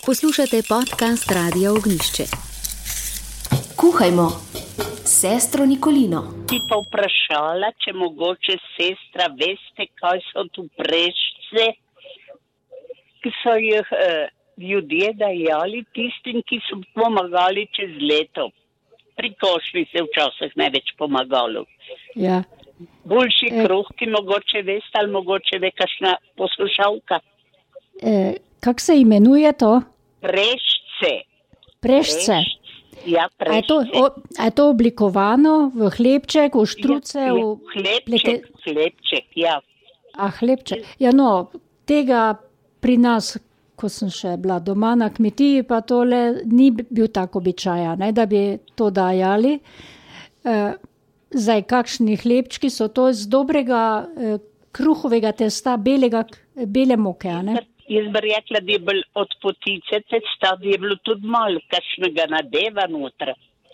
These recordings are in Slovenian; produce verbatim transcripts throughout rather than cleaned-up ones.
Poslušate podcast Radia Ognjišče. Kuhajmo s sestro Nikolino. Ti pa vprašala, če mogoče sestra veste, kaj so tu prešce, ki so jih eh, ljudje dajali tistim, ki so pomagali čez leto. Pri košli se včasih največ pomagalo. Ja. Boljši E, kruh, ki mogoče veste, ali mogoče ve kakšna poslušalka. E, kako se imenuje to? Prešce. Prešce. Ja, A je, to, prešce. o, a je to oblikovano v hlebček, v štruce? Ja, v ja, hlebček, plete- hlebček, ja. A, hlebček. Ja, no, tega pri nas, ko sem še bila doma na kmetiji, pa tole ni bil tak običaj, ne, da bi to dajali. E, zdaj, kakšni hlebčki so to z dobrega e, kruhovega testa, belega, bele moke, a ne? Jaz bi rekla, da je bolj od potice testa, da je bilo tudi malo kakšnega nadeva noter.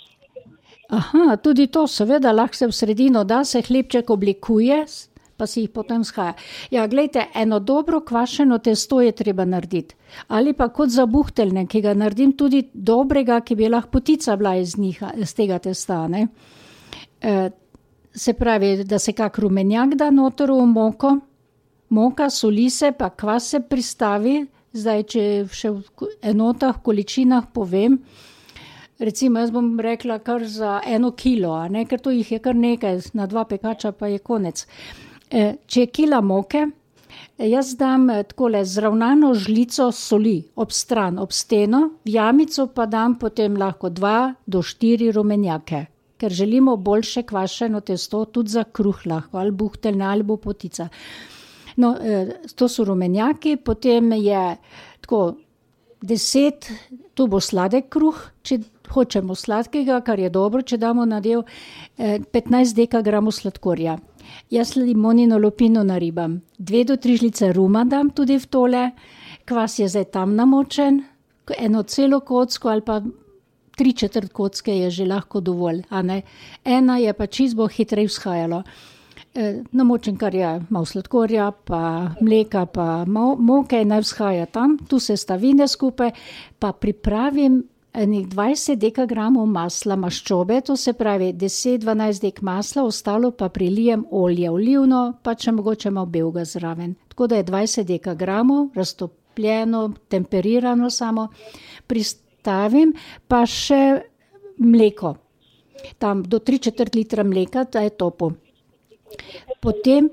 Aha, tudi to, seveda, lahko se v sredino da, se hlebček oblikuje, pa si jih potem shaja. Ja, glejte, eno dobro kvašeno testo je treba narediti. Ali pa kot za buhteljne, ki ga naredim tudi dobrega, ki bi lahko potica bila iz, njih, iz tega testa, ne. E, se pravi, da se kak rumenjak da noter v moko, moka, soli se, pa kvas se pristavi, zdaj, če še v enotah, količinah povem, recimo, jaz bom rekla kar za eno kilo, a ne, ker to jih je kar nekaj, na dva pekača pa je konec. E, če je kila moke, jaz dam takole zravnano žlico soli ob stran, ob steno, v jamico pa dam potem lahko dva do štiri rumenjake, ker želimo boljše kvašeno testo, tudi za kruh lahko, ali buhteljne, ali bo potica. No, to so rumenjaki, potem je tako deset, to bo sladek kruh, če hočemo sladkega, kar je dobro, če damo nadev, petnajst dekagramov sladkorja. Jaz limonino lupino naribam, dve do tri žlice ruma dam tudi v tole, kvas je zdaj tam namočen, eno celo kocko ali pa tri četrt kocke je že lahko dovolj, a ne. Ena je pa čisto bo hitreje vzhajalo. E, namočen, kar je malo sladkorja, pa mleka, pa moke, naj vzhaja tam, tu se stavine skupaj, pa pripravim enih dvajset dekagramov masla maščobe, to se pravi deset do dvanajst dek masla, ostalo pa prilijem olje olivno, pa če mogoče malo belega zraven. Tako da je dvajset dekagramov, raztopljeno, temperirano samo, pristavim pa še mleko, tam do tri četrt litra mleka, da je topo. Potem,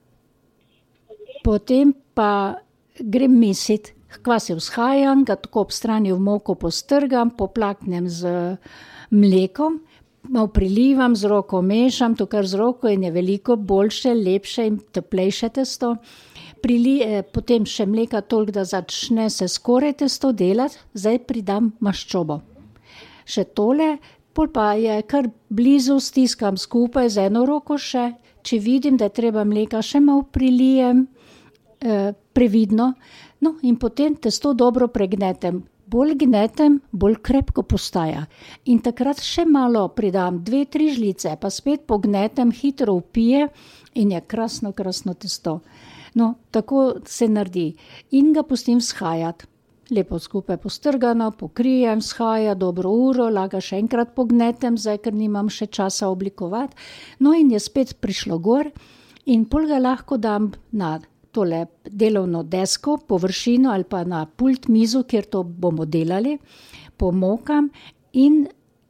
potem pa grem mesit, kvas je vzhajan, ga tako ob strani v moko postrgam, poplaknem z mlekom, malo prilivam, z roko mešam, to kar z roko in je veliko boljše, lepše in toplejše testo. Prili, eh, potem še mleka toliko, da začne se skoraj testo delati, zdaj pridam maščobo. Še tole, pol pa je kar blizu, stiskam skupaj z eno roko še, če vidim, da je treba mleka, še malo prilijem, eh, previdno, no in potem testo dobro pregnetem. Bolj gnetem, bolj krepko postaja. In takrat še malo pridam, dve, tri žlice, pa spet pognetem, hitro vpije in je krasno, krasno testo. No, tako se naredi. In ga pustim vzhajati. Lepo skupaj postrgano, pokrijem, vzhaja dobro uro, lahko še enkrat pognetem, zdaj, ker nimam še časa oblikovati. No in je spet prišlo gor in pol ga lahko dam na tole delovno desko, površino ali pa na pult mizo, kjer to bomo delali, pomokam in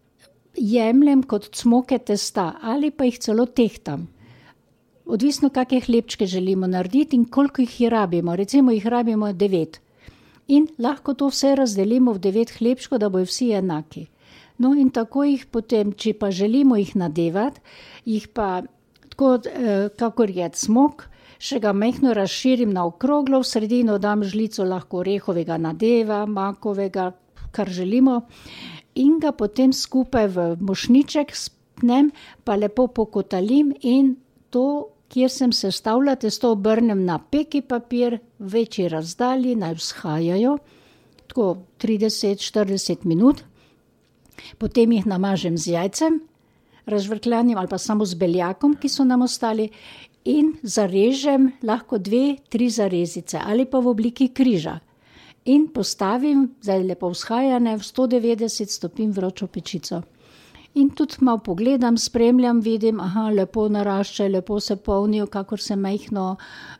jemljem kot cmoke testa ali pa jih celo tehtam. Odvisno, kakšne hlebčke želimo narediti in koliko jih rabimo, recimo jih rabimo devet. In lahko to vse razdelimo v devet hlebčkov, da bojo vsi enaki. No in tako jih potem, če pa želimo jih nadevati, jih pa tako, eh, kakor je cmok, še ga majhno razširim na okroglo, v sredino dam žlico lahko orehovega nadeva, makovega, kar želimo, in ga potem skupaj v mošnjiček spnem, pa lepo pokotalim in to, kjer sem sestavila testo, obrnem na peki papir, v večji razdalji, naj vzhajajo, tako trideset do štirideset minut, potem jih namažem z jajcem, razžvrkljanim ali pa samo z beljakom, ki so nam ostali, in zarežem lahko dve, tri zarezice ali pa v obliki križa. in postavim, zdaj lepo vzhajane, v sto devetdeset stopinj vročo pečico. In tudi malo pogledam, spremljam, vidim, aha, lepo narašča, lepo se polnijo, kakor se majhno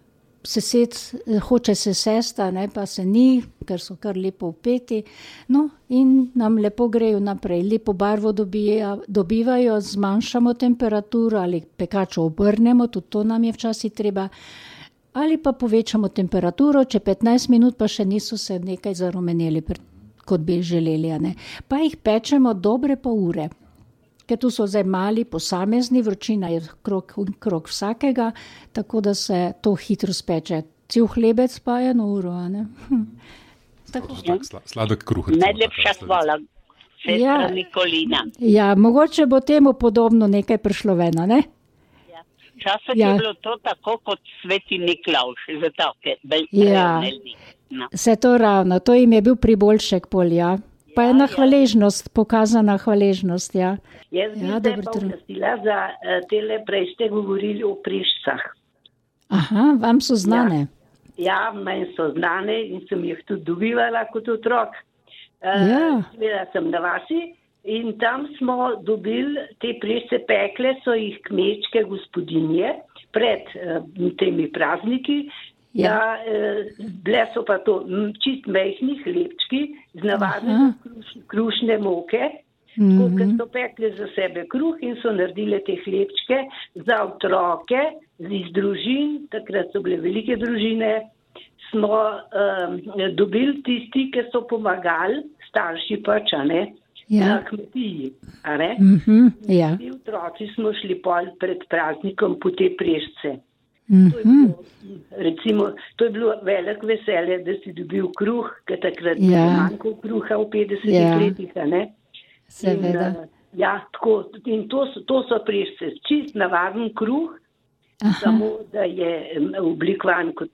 sesed, hoče se sesta, ne, pa se ni, ker so kar lepo vpeti. No, in nam lepo grejo naprej, lepo barvo dobija, dobivajo, zmanjšamo temperaturo ali pekačo obrnemo, tudi to nam je včasih treba, ali pa povečamo temperaturo, če petnajst minut pa še niso se nekaj zarumeneli, kot bi želeli, ne. Pa jih pečemo dobre pol ure. Ker tu so zdaj mali posamezni, vročina je krog, krog vsakega, tako da se to hitro speče. Cel hlebec pa je eno uro, ne? Hm. Tako. Sladek kruh. Najlepša hvala, sestra ja, Nikolina. Ja, mogoče bo temu podobno nekaj prišlo ven, ne? Ja. Časem ja. je bilo to tako kot Sveti Niklavž, za take. Ja, no. Se to ravno, to jim je bil priboljšek pol, ja. Pa je ja, na hvaležnost, ja. Pokazana hvaležnost, ja. Jaz bi ja, se pa vglasila za uh, tele, prej ste govorili o prešcah. Aha, vam so znane. Ja, ja, meni so znane in sem jih tudi dobivala kot otrok. Uh, ja. Bila sem na vasi in tam smo dobili te prešce pekle, so jih kmečke gospodinje pred uh, temi prazniki. Ja, ja bile so pa to čist mehni hlebčki z navadne kruš, krušne moke, mm-hmm. ko so pekli za sebe kruh in so naredile te hlebčke za otroke iz družin, takrat so bile velike družine, smo um, dobili tisti, ki so pomagali, starši pač, a ne, ja. Na kmetiji, a ne. Mm-hmm. Ja. Ti otroci smo šli pol pred praznikom po te prešce. Mm-hmm. To je bilo, recimo, to je bilo veliko veselje, da si dobil kruh, ker takrat je ja. Manjko kruha v petdesetih ja. Letih, ne? Seveda. In, ja, tako, in to so, to so prešce, čist navaden kruh, aha. Samo da je oblikovan kot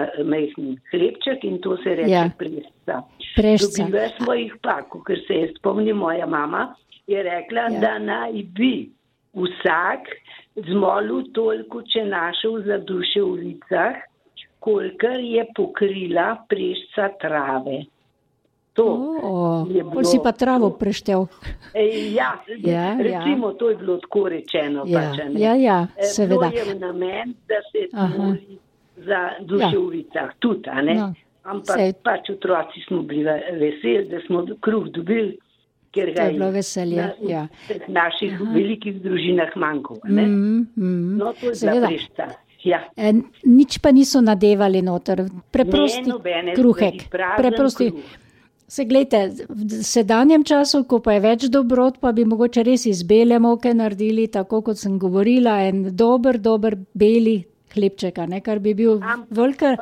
majhen hlebček in to se reče ja. Prešca. Prešca. Dobili smo jih pa, ker se je spomni moja mama, je rekla, ja. Da naj bi vsak zmolil toliko, če našel za duše v licah, kolikor je pokrila prešca trave. To oh, je bilo... si pa travo preštel. E, ja, ja, recimo, ja. To je bilo tako rečeno. Ja, pač, ja, ja, seveda. To je v namen, da se moli za duše ja. V licah tudi, a ne? No, ampak sej... pač otroci smo bili veseli, da smo kruh dobili, ker ga je bilo veselje, na, ja. V naših aha. Velikih družinah manjko. Mm, mm, no, to je bila prešca. Ja. E, nič pa niso nadevali noter, preprosti ne, kruhek. Preprosti. Kruh. Se gledajte, v sedanjem času, ko pa je več dobrot, pa bi mogoče res iz bele moke naredili, tako kot sem govorila, en dober, dober beli hlebček, ne, kar bi bil velika...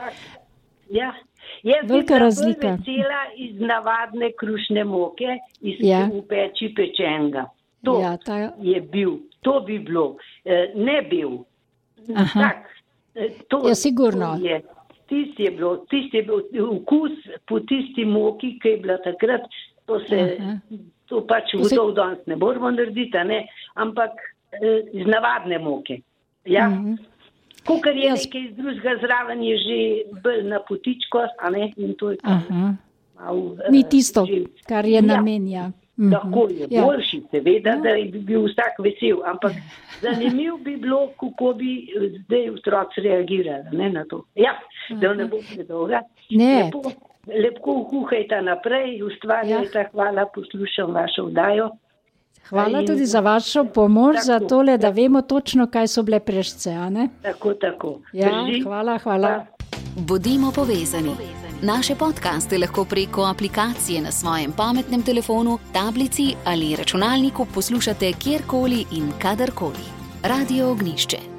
Ja. Jaz velika razlika. Jaz bi bila iz navadne krušne moke, iz ja. V peči pečenga. To ja, ta... je bil, to bi bilo, ne bil. Tak, to, ja, sigurno. To je, tisti je bilo, tisti je bil vkus po tisti moki, ki je bila takrat, to se, aha. To pač v to danes ne moramo narediti, ne, ampak iz navadne moke. Ja. Mhm. Kukor je nekaj iz drugega zraven, je že bolj na potičko, a ne, in to je mal, ni tisto, že, kar je ja, namenja. Mm-hmm. Tako je, ja. Boljši, seveda, ja. Da bi bil vsak vesel, ampak zanimiv bi bilo, kako bi zdaj otroci reagirali, ne, na to. Ja, aha. Da ne bo predolga. Ne. Lepo, lepo kuhajte naprej, ustvarjajte, ja. Hvala, poslušam vašo vdajo. Hvala tudi za vašo pomoč, tako, za tole, da vemo točno, kaj so bile prešce, a ne? Tako, tako. Ja, hvala, hvala. Bodimo povezani. Naše podcaste lahko preko aplikacije na svojem pametnem telefonu, tablici ali računalniku poslušate kjerkoli in kadarkoli. Radio Ognišče.